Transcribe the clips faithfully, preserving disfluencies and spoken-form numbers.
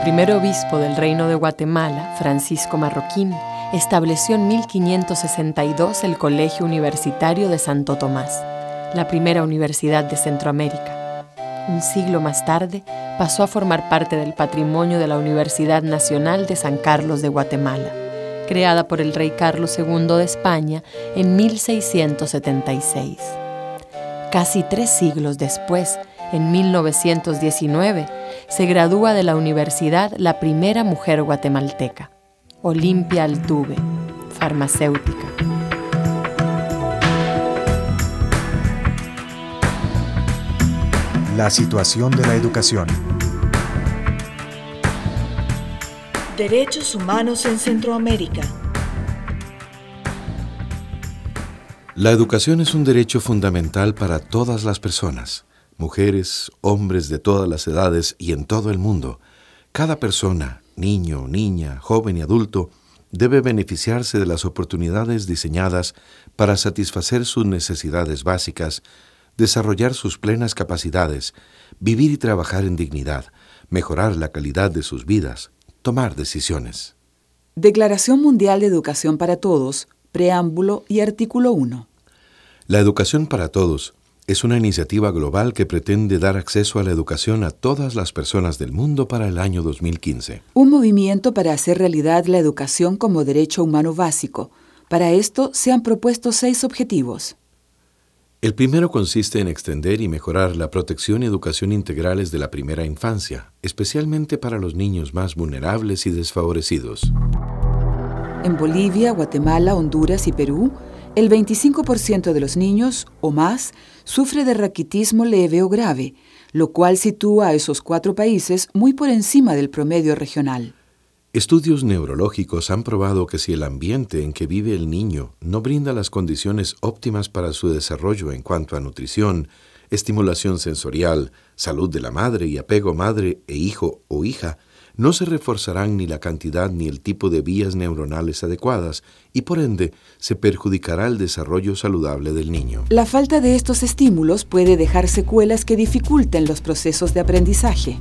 primer obispo del Reino de Guatemala, Francisco Marroquín, estableció en mil quinientos sesenta y dos el Colegio Universitario de Santo Tomás, la primera universidad de Centroamérica. Un siglo más tarde, pasó a formar parte del patrimonio de la Universidad Nacional de San Carlos de Guatemala, creada por el rey Carlos segundo de España en mil seiscientos setenta y seis. Casi tres siglos después, en mil novecientos diecinueve, se gradúa de la universidad la primera mujer guatemalteca, Olimpia Altuve, farmacéutica. La situación de la educación. Derechos humanos en Centroamérica. La educación es un derecho fundamental para todas las personas, mujeres, hombres de todas las edades y en todo el mundo. Cada persona, niño, niña, joven y adulto, debe beneficiarse de las oportunidades diseñadas para satisfacer sus necesidades básicas, desarrollar sus plenas capacidades, vivir y trabajar en dignidad, mejorar la calidad de sus vidas, tomar decisiones. Declaración Mundial de Educación para Todos, Preámbulo y Artículo uno. La educación para todos es una iniciativa global que pretende dar acceso a la educación a todas las personas del mundo para el año dos mil quince. Un movimiento para hacer realidad la educación como derecho humano básico. Para esto se han propuesto seis objetivos. El primero consiste en extender y mejorar la protección y educación integrales de la primera infancia, especialmente para los niños más vulnerables y desfavorecidos. En Bolivia, Guatemala, Honduras y Perú, el veinticinco por ciento de los niños, o más, sufre de raquitismo leve o grave, lo cual sitúa a esos cuatro países muy por encima del promedio regional. Estudios neurológicos han probado que si el ambiente en que vive el niño no brinda las condiciones óptimas para su desarrollo en cuanto a nutrición, estimulación sensorial, salud de la madre y apego madre e hijo o hija, no se reforzarán ni la cantidad ni el tipo de vías neuronales adecuadas y por ende se perjudicará el desarrollo saludable del niño. La falta de estos estímulos puede dejar secuelas que dificulten los procesos de aprendizaje.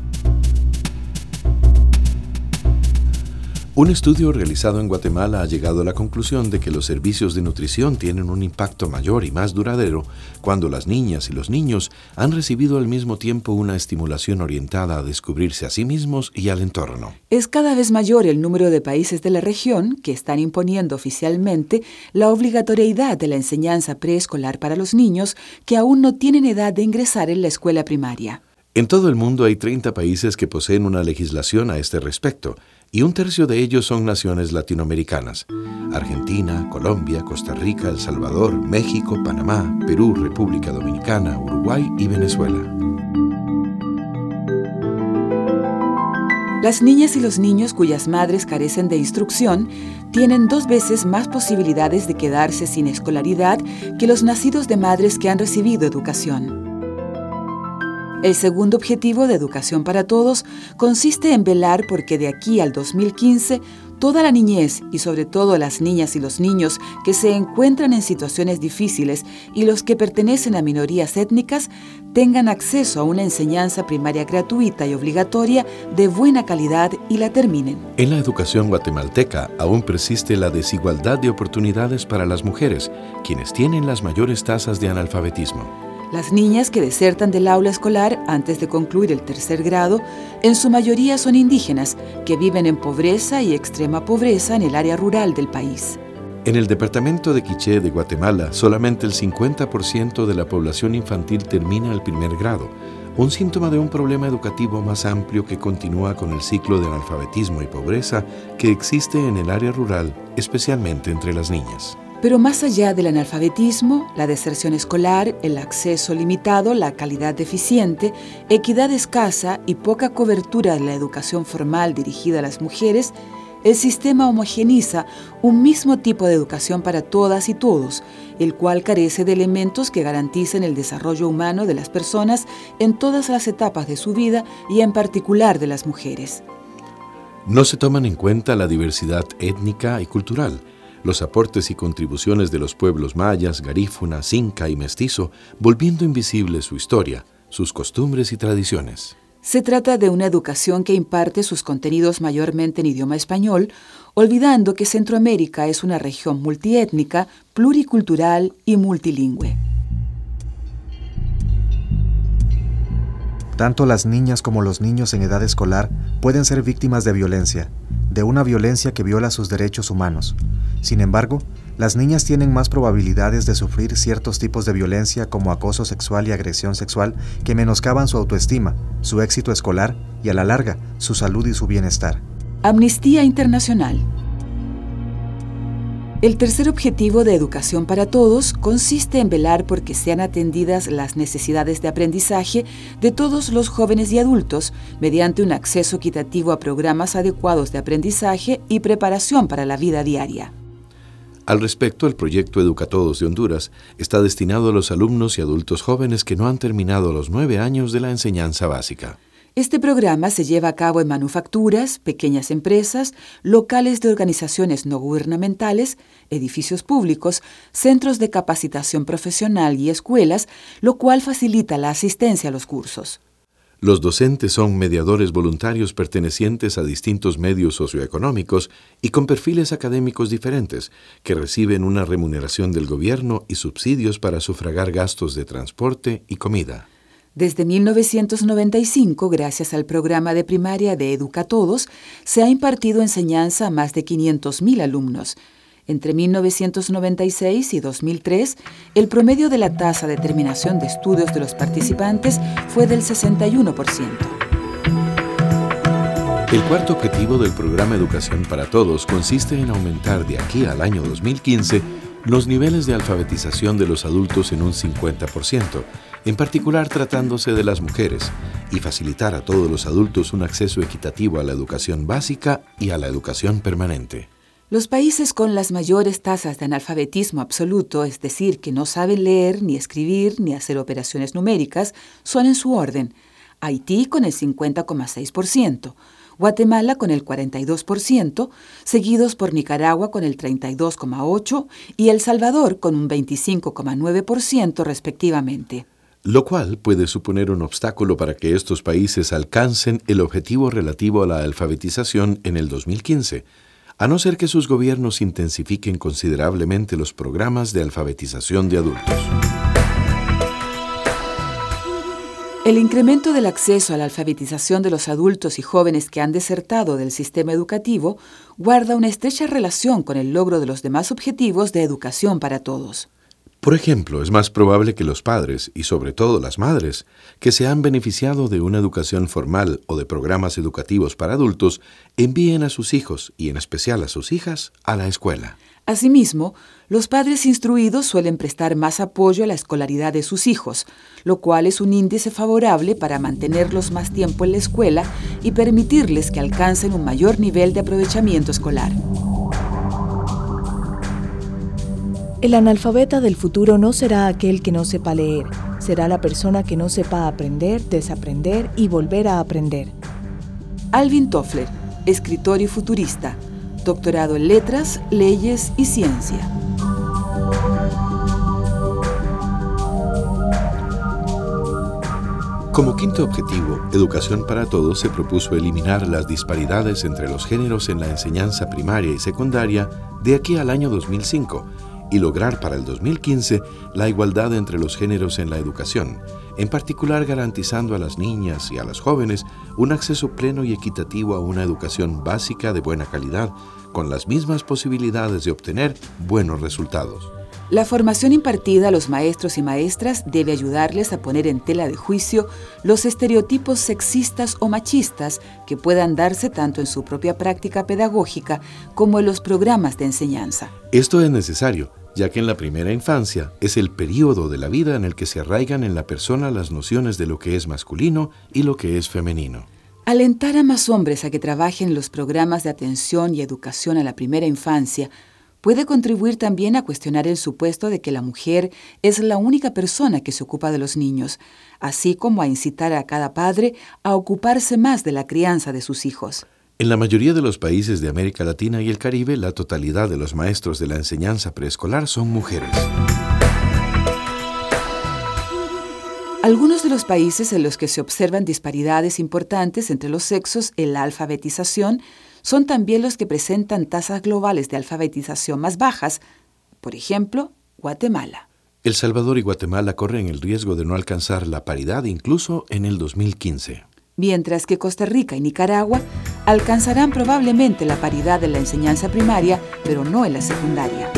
Un estudio realizado en Guatemala ha llegado a la conclusión de que los servicios de nutrición tienen un impacto mayor y más duradero cuando las niñas y los niños han recibido al mismo tiempo una estimulación orientada a descubrirse a sí mismos y al entorno. Es cada vez mayor el número de países de la región que están imponiendo oficialmente la obligatoriedad de la enseñanza preescolar para los niños que aún no tienen edad de ingresar en la escuela primaria. En todo el mundo hay treinta países que poseen una legislación a este respecto, y un tercio de ellos son naciones latinoamericanas: Argentina, Colombia, Costa Rica, El Salvador, México, Panamá, Perú, República Dominicana, Uruguay y Venezuela. Las niñas y los niños cuyas madres carecen de instrucción tienen dos veces más posibilidades de quedarse sin escolaridad que los nacidos de madres que han recibido educación. El segundo objetivo de Educación para Todos consiste en velar porque de aquí al dos mil quince toda la niñez y sobre todo las niñas y los niños que se encuentran en situaciones difíciles y los que pertenecen a minorías étnicas tengan acceso a una enseñanza primaria gratuita y obligatoria de buena calidad y la terminen. En la educación guatemalteca aún persiste la desigualdad de oportunidades para las mujeres, quienes tienen las mayores tasas de analfabetismo. Las niñas que desertan del aula escolar antes de concluir el tercer grado, en su mayoría son indígenas, que viven en pobreza y extrema pobreza en el área rural del país. En el departamento de Quiché de Guatemala, solamente el cincuenta por ciento de la población infantil termina el primer grado, un síntoma de un problema educativo más amplio que continúa con el ciclo de analfabetismo y pobreza que existe en el área rural, especialmente entre las niñas. Pero más allá del analfabetismo, la deserción escolar, el acceso limitado, la calidad deficiente, equidad escasa y poca cobertura de la educación formal dirigida a las mujeres, el sistema homogeniza un mismo tipo de educación para todas y todos, el cual carece de elementos que garanticen el desarrollo humano de las personas en todas las etapas de su vida y en particular de las mujeres. No se toman en cuenta la diversidad étnica y cultural, los aportes y contribuciones de los pueblos mayas, garífuna, cinca y mestizo, volviendo invisible su historia, sus costumbres y tradiciones. Se trata de una educación que imparte sus contenidos mayormente en idioma español, olvidando que Centroamérica es una región multiétnica, pluricultural y multilingüe. Tanto las niñas como los niños en edad escolar pueden ser víctimas de violencia, de una violencia que viola sus derechos humanos. Sin embargo, las niñas tienen más probabilidades de sufrir ciertos tipos de violencia como acoso sexual y agresión sexual que menoscaban su autoestima, su éxito escolar y, a la larga, su salud y su bienestar. Amnistía Internacional. El tercer objetivo de Educación para Todos consiste en velar por que sean atendidas las necesidades de aprendizaje de todos los jóvenes y adultos mediante un acceso equitativo a programas adecuados de aprendizaje y preparación para la vida diaria. Al respecto, el proyecto Educatodos de Honduras está destinado a los alumnos y adultos jóvenes que no han terminado los nueve años de la enseñanza básica. Este programa se lleva a cabo en manufacturas, pequeñas empresas, locales de organizaciones no gubernamentales, edificios públicos, centros de capacitación profesional y escuelas, lo cual facilita la asistencia a los cursos. Los docentes son mediadores voluntarios pertenecientes a distintos medios socioeconómicos y con perfiles académicos diferentes, que reciben una remuneración del gobierno y subsidios para sufragar gastos de transporte y comida. Desde mil novecientos noventa y cinco, gracias al programa de primaria de Educatodos, se ha impartido enseñanza a más de quinientos mil alumnos. Entre mil novecientos noventa y seis y dos mil tres, el promedio de la tasa de terminación de estudios de los participantes fue del sesenta y uno por ciento. El cuarto objetivo del programa Educación para Todos consiste en aumentar de aquí al año dos mil quince los niveles de alfabetización de los adultos en un cincuenta por ciento, en particular tratándose de las mujeres, y facilitar a todos los adultos un acceso equitativo a la educación básica y a la educación permanente. Los países con las mayores tasas de analfabetismo absoluto, es decir, que no saben leer, ni escribir, ni hacer operaciones numéricas, son en su orden: Haití con el cincuenta coma seis por ciento, Guatemala con el cuarenta y dos por ciento, seguidos por Nicaragua con el treinta y dos coma ocho por ciento y El Salvador con un veinticinco coma nueve por ciento respectivamente. Lo cual puede suponer un obstáculo para que estos países alcancen el objetivo relativo a la alfabetización en el dos mil quince, a no ser que sus gobiernos intensifiquen considerablemente los programas de alfabetización de adultos. El incremento del acceso a la alfabetización de los adultos y jóvenes que han desertado del sistema educativo guarda una estrecha relación con el logro de los demás objetivos de Educación para Todos. Por ejemplo, es más probable que los padres, y sobre todo las madres, que se han beneficiado de una educación formal o de programas educativos para adultos, envíen a sus hijos, y en especial a sus hijas, a la escuela. Asimismo, los padres instruidos suelen prestar más apoyo a la escolaridad de sus hijos, lo cual es un índice favorable para mantenerlos más tiempo en la escuela y permitirles que alcancen un mayor nivel de aprovechamiento escolar. El analfabeta del futuro no será aquel que no sepa leer, será la persona que no sepa aprender, desaprender y volver a aprender. Alvin Toffler, escritor y futurista, doctorado en Letras, Leyes y Ciencia. Como quinto objetivo, Educación para Todos se propuso eliminar las disparidades entre los géneros en la enseñanza primaria y secundaria de aquí al año dos mil cinco, y lograr para el dos mil quince la igualdad entre los géneros en la educación, en particular garantizando a las niñas y a las jóvenes un acceso pleno y equitativo a una educación básica de buena calidad, con las mismas posibilidades de obtener buenos resultados. La formación impartida a los maestros y maestras debe ayudarles a poner en tela de juicio los estereotipos sexistas o machistas que puedan darse tanto en su propia práctica pedagógica como en los programas de enseñanza. Esto es necesario, ya que en la primera infancia es el período de la vida en el que se arraigan en la persona las nociones de lo que es masculino y lo que es femenino. Alentar a más hombres a que trabajen en los programas de atención y educación a la primera infancia puede contribuir también a cuestionar el supuesto de que la mujer es la única persona que se ocupa de los niños, así como a incitar a cada padre a ocuparse más de la crianza de sus hijos. En la mayoría de los países de América Latina y el Caribe, la totalidad de los maestros de la enseñanza preescolar son mujeres. Algunos de los países en los que se observan disparidades importantes entre los sexos en la alfabetización son también los que presentan tasas globales de alfabetización más bajas, por ejemplo, Guatemala. El Salvador y Guatemala corren el riesgo de no alcanzar la paridad incluso en el dos mil quince. Mientras que Costa Rica y Nicaragua alcanzarán probablemente la paridad en la enseñanza primaria, pero no en la secundaria.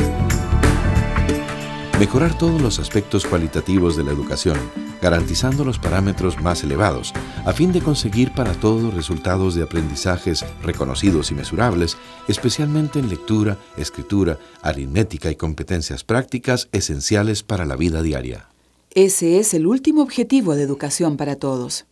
Mejorar todos los aspectos cualitativos de la educación, garantizando los parámetros más elevados, a fin de conseguir para todos resultados de aprendizajes reconocidos y mesurables, especialmente en lectura, escritura, aritmética y competencias prácticas esenciales para la vida diaria. Ese es el último objetivo de Educación para Todos.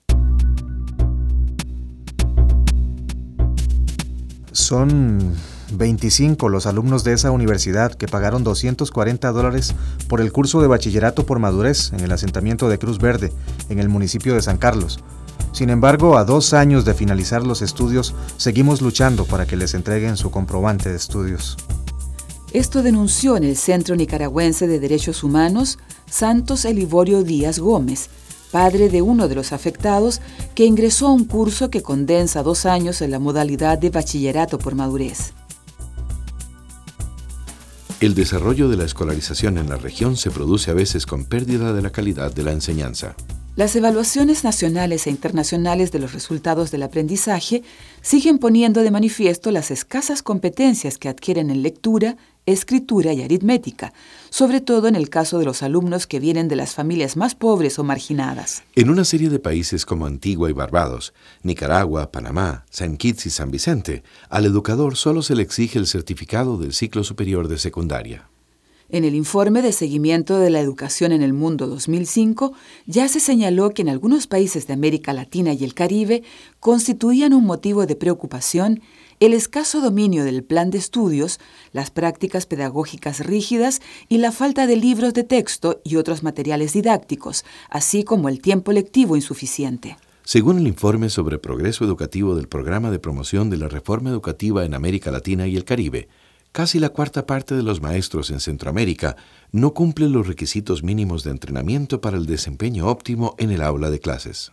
Son veinticinco los alumnos de esa universidad que pagaron doscientos cuarenta dólares por el curso de bachillerato por madurez en el asentamiento de Cruz Verde, en el municipio de San Carlos. Sin embargo, a dos años de finalizar los estudios, seguimos luchando para que les entreguen su comprobante de estudios. Esto denunció en el Centro Nicaragüense de Derechos Humanos Santos Elivorio Díaz Gómez, padre de uno de los afectados, que ingresó a un curso que condensa dos años en la modalidad de bachillerato por madurez. El desarrollo de la escolarización en la región se produce a veces con pérdida de la calidad de la enseñanza. Las evaluaciones nacionales e internacionales de los resultados del aprendizaje siguen poniendo de manifiesto las escasas competencias que adquieren en lectura, escritura y aritmética, sobre todo en el caso de los alumnos que vienen de las familias más pobres o marginadas. En una serie de países como Antigua y Barbados, Nicaragua, Panamá, Saint Kitts y San Vicente, al educador solo se le exige el certificado del ciclo superior de secundaria. En el informe de seguimiento de la educación en el mundo dos mil cinco, ya se señaló que en algunos países de América Latina y el Caribe constituían un motivo de preocupación el escaso dominio del plan de estudios, las prácticas pedagógicas rígidas y la falta de libros de texto y otros materiales didácticos, así como el tiempo lectivo insuficiente. Según el informe sobre progreso educativo del Programa de Promoción de la Reforma Educativa en América Latina y el Caribe, casi la cuarta parte de los maestros en Centroamérica no cumplen los requisitos mínimos de entrenamiento para el desempeño óptimo en el aula de clases.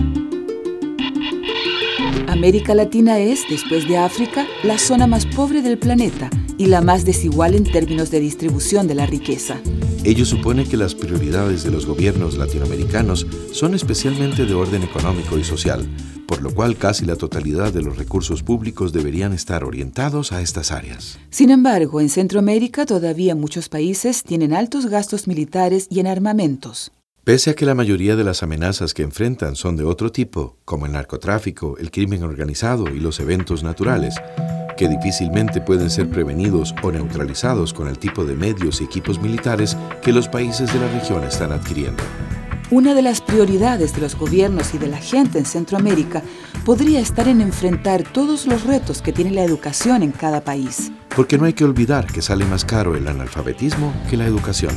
América Latina es, después de África, la zona más pobre del planeta y la más desigual en términos de distribución de la riqueza. Ello supone que las prioridades de los gobiernos latinoamericanos son especialmente de orden económico y social, por lo cual casi la totalidad de los recursos públicos deberían estar orientados a estas áreas. Sin embargo, en Centroamérica todavía muchos países tienen altos gastos militares y en armamentos. Pese a que la mayoría de las amenazas que enfrentan son de otro tipo, como el narcotráfico, el crimen organizado y los eventos naturales, que difícilmente pueden ser prevenidos o neutralizados con el tipo de medios y equipos militares que los países de la región están adquiriendo. Una de las prioridades de los gobiernos y de la gente en Centroamérica podría estar en enfrentar todos los retos que tiene la educación en cada país. Porque no hay que olvidar que sale más caro el analfabetismo que la educación.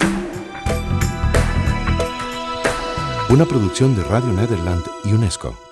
Una producción de Radio Nederland y UNESCO.